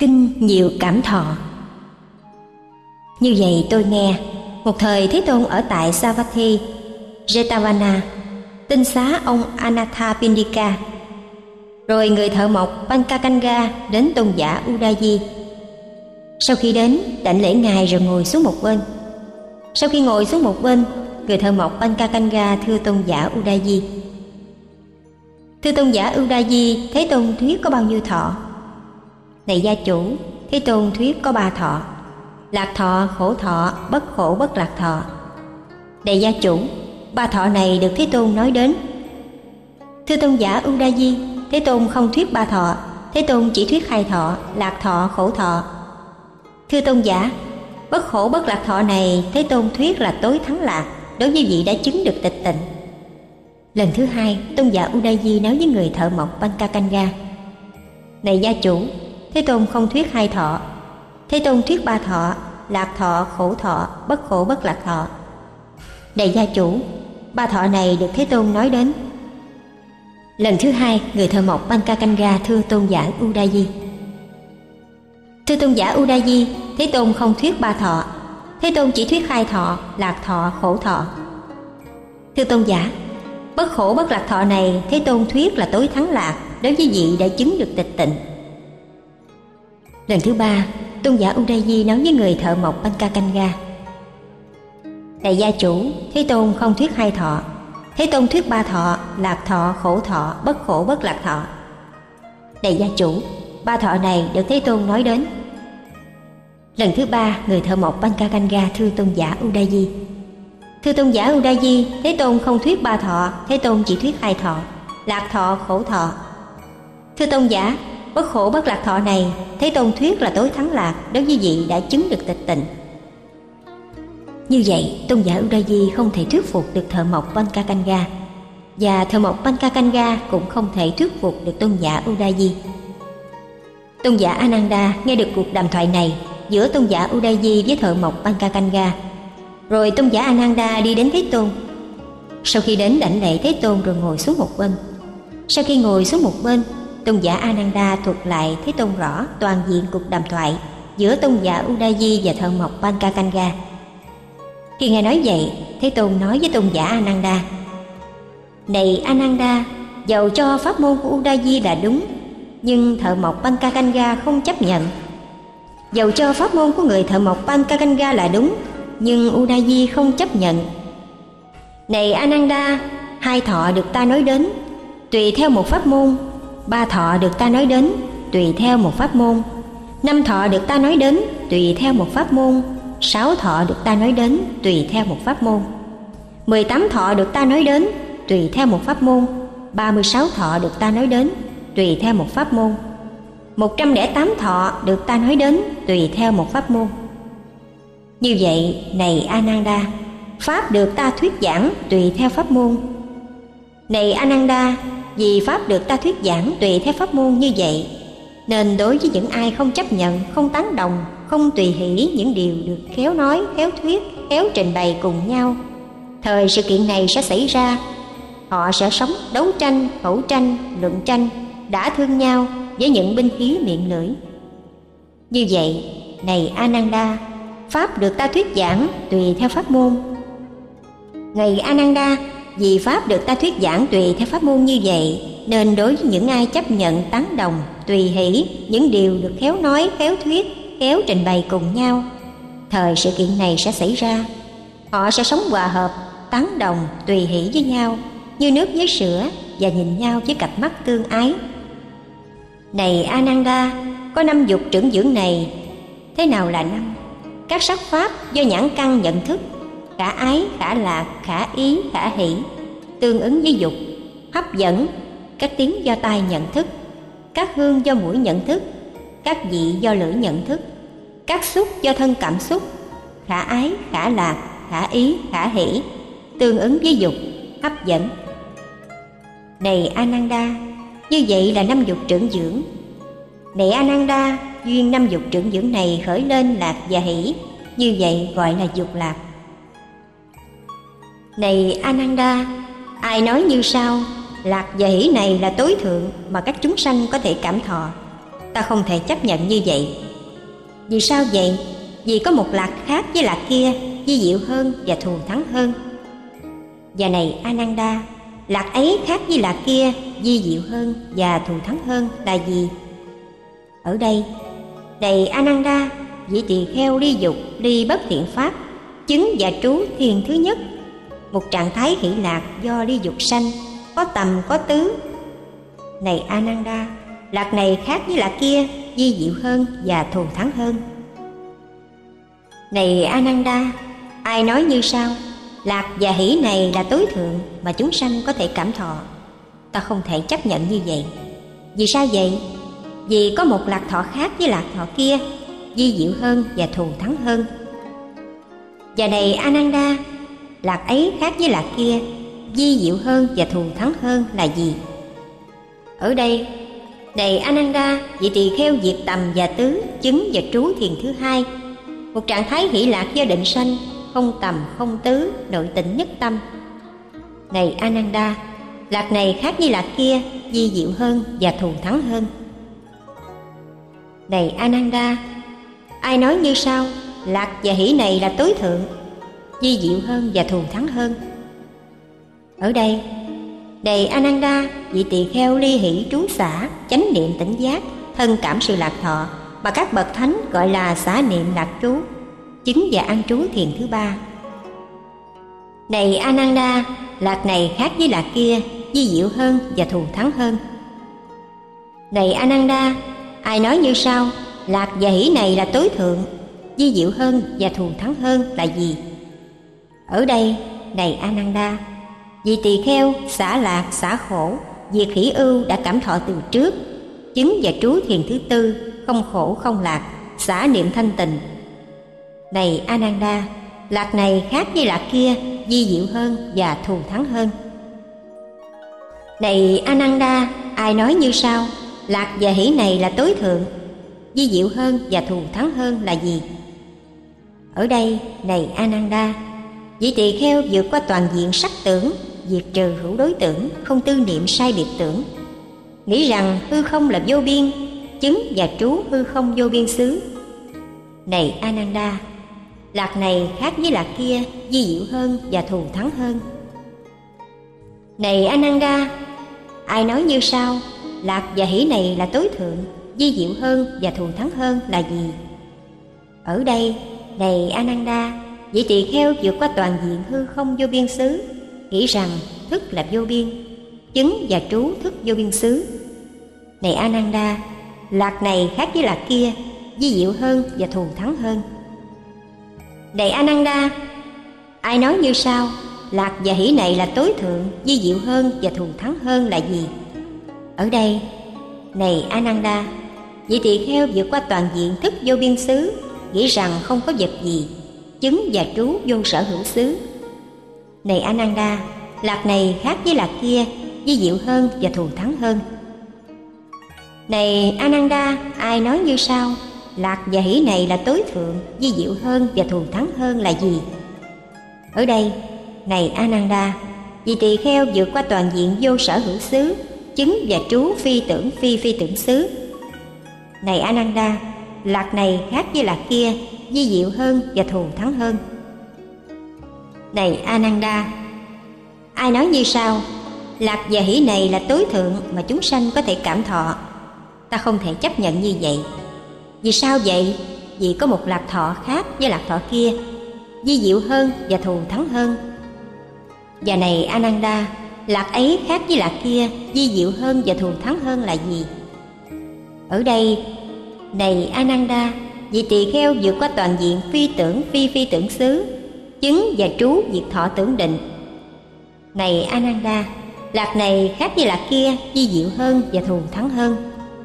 Kinh nhiều cảm thọ. Như vậy tôi nghe, một thời Thế Tôn ở tại Savatthi, Jetavana, tinh xá ông Anathapindika. Rồi người thợ mộc Pancakanga đến tôn giả Udayi. Sau khi đến, đảnh lễ ngài rồi ngồi xuống một bên. Sau khi ngồi xuống một bên, người thợ mộc Pancakanga thưa tôn giả Udayi: Thưa tôn giả Udayi, Thế Tôn thuyết có bao nhiêu thọ? Này gia chủ, Thế Tôn thuyết có 3 thọ: lạc thọ, khổ thọ, bất khổ bất lạc thọ. Này gia chủ, 3 thọ này được Thế Tôn nói đến. Thưa tôn giả Udayi, Thế Tôn không thuyết 3 thọ, Thế Tôn chỉ thuyết 2 thọ: lạc thọ, khổ thọ. Thưa tôn giả, bất khổ bất lạc thọ này Thế Tôn thuyết là tối thắng lạc, đối với vị đã chứng được tịch tịnh. Lần thứ 2, tôn giả Udayi nói với người thợ mộc Pancakanga: Này gia chủ, Thế Tôn không thuyết 2 thọ, Thế Tôn thuyết 3 thọ: lạc thọ, khổ thọ, bất khổ bất lạc thọ. Này gia chủ, 3 thọ này được Thế Tôn nói đến. Lần thứ 2, người thợ mộc Pancakanga thưa tôn giả Udayi: Thưa tôn giả Udayi, Thế Tôn không thuyết 3 thọ, Thế Tôn chỉ thuyết 2 thọ: lạc thọ, khổ thọ. Thưa tôn giả, bất khổ bất lạc thọ này Thế Tôn thuyết là tối thắng lạc, đối với vị đã chứng được tịch tịnh. Lần thứ 3, tôn giả Udayi nói với người thợ mộc Pancakanga: Này gia chủ, Thế Tôn không thuyết 2 thọ, Thế Tôn thuyết 3 thọ: lạc thọ, khổ thọ, bất khổ bất lạc thọ. Này gia chủ, 3 thọ này được Thế Tôn nói đến. Lần thứ 3, người thợ mộc Pancakanga thưa tôn giả Udayi: Thưa tôn giả Udayi, Thế Tôn không thuyết 3 thọ, Thế Tôn chỉ thuyết 2 thọ: lạc thọ, khổ thọ. Thưa tôn giả, bất khổ bất lạc thọ này Thế Tôn thuyết là tối thắng lạc, đối với vị đã chứng được tịch tịnh. Như vậy, tôn giả Udayi không thể thuyết phục được thợ mộc Pancakanga, và thợ mộc Pancakanga cũng không thể thuyết phục được tôn giả Udayi. Tôn giả Ananda nghe được cuộc đàm thoại này giữa tôn giả Udayi với thợ mộc Pancakanga. Rồi tôn giả Ananda đi đến Thế Tôn. Sau khi đến đảnh lễ Thế Tôn rồi ngồi xuống một bên. Sau khi ngồi xuống một bên, tôn giả Ananda thuật lại Thế Tôn rõ toàn diện cuộc đàm thoại giữa tôn giả Udayi và thợ mộc Pancakanga. Khi nghe nói vậy, Thế Tôn nói với tôn giả Ananda: Này Ananda, dầu cho pháp môn của Udayi là đúng, nhưng thợ mộc Pancakanga không chấp nhận. Dầu cho pháp môn của người thợ mộc Pancakanga là đúng, nhưng Udayi không chấp nhận. Này Ananda, 2 thọ được ta nói đến, tùy theo một pháp môn. 3 thọ được ta nói đến, tùy theo một pháp môn. 5 thọ được ta nói đến, tùy theo một pháp môn. 6 thọ được ta nói đến, tùy theo một pháp môn. 18 thọ được ta nói đến, tùy theo một pháp môn. 36 thọ được ta nói đến, tùy theo một pháp môn. 108 thọ được ta nói đến, tùy theo một pháp môn. Như vậy, này Ananda, pháp được ta thuyết giảng tùy theo pháp môn. Này Ananda, vì pháp được ta thuyết giảng tùy theo pháp môn như vậy, nên đối với những ai không chấp nhận, không tán đồng, không tùy hỷ những điều được khéo nói, khéo thuyết, khéo trình bày cùng nhau, thời sự kiện này sẽ xảy ra. Họ sẽ sống đấu tranh, khẩu tranh, luận tranh, đã thương nhau với những binh khí miệng lưỡi. Như vậy, này Ananda, pháp được ta thuyết giảng tùy theo pháp môn. Này Ananda, vì pháp được ta thuyết giảng tùy theo pháp môn như vậy, nên đối với những ai chấp nhận, tán đồng, tùy hỷ những điều được khéo nói, khéo thuyết, khéo trình bày cùng nhau, thời sự kiện này sẽ xảy ra. Họ sẽ sống hòa hợp, tán đồng, tùy hỷ với nhau như nước với sữa, và nhìn nhau với cặp mắt tương ái. Này Ananda, có 5 dục trưởng dưỡng này. Thế nào là 5? Các sắc pháp do nhãn căn nhận thức: khả ái, khả lạc, khả ý, khả hỷ, tương ứng với dục. Hấp dẫn: các tiếng do tai nhận thức, các hương do mũi nhận thức, các vị do lưỡi nhận thức, các xúc do thân cảm xúc. Khả ái, khả lạc, khả ý, khả hỷ, tương ứng với dục, hấp dẫn. Này Ananda, như vậy là 5 dục trưởng dưỡng. Này Ananda, duyên 5 dục trưởng dưỡng này khởi lên lạc và hỷ, như vậy gọi là dục lạc. Này Ananda, ai nói như sau: lạc và hỷ này là tối thượng mà các chúng sanh có thể cảm thọ. ta không thể chấp nhận như vậy. Vì sao vậy? Vì có một lạc khác với lạc kia, vi diệu hơn và thù thắng hơn. Và này Ananda, lạc ấy khác với lạc kia, vi diệu hơn và thù thắng hơn là gì? Ở đây, này Ananda, vị tỳ kheo ly dục, ly bất thiện pháp, chứng và trú thiền thứ nhất, một trạng thái hỷ lạc do ly dục sanh, có tầm có tứ. Này Ananda, lạc này khác với lạc kia, vi diệu hơn và thù thắng hơn. Này Ananda, ai nói như sau? Lạc và hỷ này là tối thượng mà chúng sanh có thể cảm thọ. Ta không thể chấp nhận như vậy. Vì sao vậy? Vì có một lạc thọ khác với lạc thọ kia, vi diệu hơn và thù thắng hơn. Và này Ananda, lạc ấy khác với lạc kia, vi diệu hơn và thù thắng hơn là gì? Ở đây, này Ananda, vị tỳ kheo diệt tầm và tứ, chứng và trú thiền thứ hai, một trạng thái hỷ lạc do định sanh, không tầm không tứ, nội tịnh nhất tâm. Này Ananda, lạc này khác với lạc kia, vi diệu hơn và thù thắng hơn. Này Ananda, ai nói như sau? Lạc và hỷ này là tối thượng, vi diệu hơn và thù thắng hơn. Ở đây, này Ananda, vị tỳ kheo ly hỷ trú xả, chánh niệm tỉnh giác, thân cảm sự lạc thọ mà các bậc thánh gọi là xả niệm lạc trú, chứng và an trú thiền thứ ba. Này Ananda, lạc này khác với lạc kia, vi diệu hơn và thù thắng hơn. Này Ananda, ai nói như sau? Lạc và hỷ này là tối thượng, vi diệu hơn và thù thắng hơn là gì? Ở đây, này Ananda, vị tỳ kheo xả lạc xả khổ, diệt hỷ ưu đã cảm thọ từ trước, chứng và trú thiền thứ tư, không khổ không lạc, xả niệm thanh tịnh. Này Ananda, lạc này khác với lạc kia, vi diệu hơn và thù thắng hơn. Này Ananda, ai nói như sau? Lạc và hỷ này là tối thượng, vi diệu hơn và thù thắng hơn là gì? Ở đây, này Ananda, vị tỳ kheo vượt qua toàn diện sắc tưởng, diệt trừ hữu đối tưởng, không tư niệm sai biệt tưởng, nghĩ rằng hư không là vô biên, chứng và trú hư không vô biên xứ. Này Ananda, lạc này khác với lạc kia, vi diệu hơn và thù thắng hơn. Này Ananda, ai nói như sau? Lạc và hỷ này là tối thượng, vi diệu hơn và thù thắng hơn là gì? Ở đây, này Ananda, vị tỳ kheo vượt qua toàn diện hư không vô biên xứ, nghĩ rằng thức là vô biên, chứng và trú thức vô biên xứ. Này Ananda, lạc này khác với lạc kia, vi diệu hơn và thù thắng hơn. Này Ananda, ai nói như sau? Lạc và hỷ này là tối thượng, vi diệu hơn và thù thắng hơn là gì? Ở đây, này Ananda, vị tỳ kheo vượt qua toàn diện thức vô biên xứ, nghĩ rằng không có vật gì, chứng và trú vô sở hữu xứ. Này Ananda, lạc này khác với lạc kia, vi diệu hơn và thù thắng hơn. Này Ananda, ai nói như sau? Lạc và hỷ này là tối thượng, vi diệu hơn và thù thắng hơn là gì? Ở đây, này Ananda, vị tỳ kheo vượt qua toàn diện vô sở hữu xứ, chứng và trú phi tưởng xứ. Này Ananda, lạc này khác với lạc kia, vi diệu hơn và thù thắng hơn. Này Ananda, ai nói như sau? Lạc và hỷ này là tối thượng mà chúng sanh có thể cảm thọ. Ta không thể chấp nhận như vậy. Vì sao vậy? Vì có một lạc thọ khác với lạc thọ kia, vi diệu hơn và thù thắng hơn. Và này Ananda, lạc ấy khác với lạc kia, vi diệu hơn và thù thắng hơn là gì? Ở đây, này Ananda, vị tỳ kheo vượt qua toàn diện phi tưởng xứ, chứng và trú diệt thọ tưởng định. Này Ananda, lạc này khác với lạc kia, vi diệu hơn và thù thắng hơn.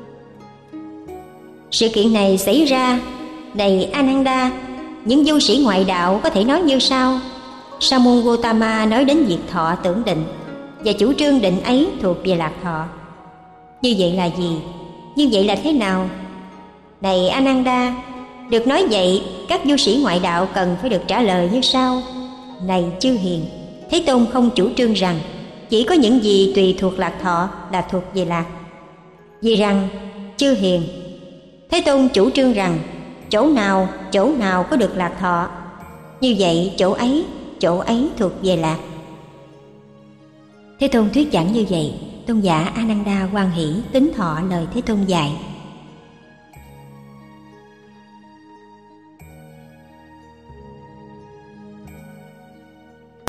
Sự kiện này xảy ra, này Ananda, những du sĩ ngoại đạo có thể nói như sau. Sa môn Gotama nói đến diệt thọ tưởng định, và chủ trương định ấy thuộc về lạc thọ. Như vậy là gì? Như vậy là thế nào? Này Ananda, được nói vậy, các du sĩ ngoại đạo cần phải được trả lời như sau. Này chư hiền, Thế Tôn không chủ trương rằng chỉ có những gì tùy thuộc lạc thọ là thuộc về lạc. Vì rằng, chư hiền, Thế Tôn chủ trương rằng chỗ nào có được lạc thọ, như vậy chỗ ấy thuộc về lạc. Thế Tôn thuyết giảng như vậy, tôn giả A Nan Đa hoan hỷ tín thọ lời Thế Tôn dạy.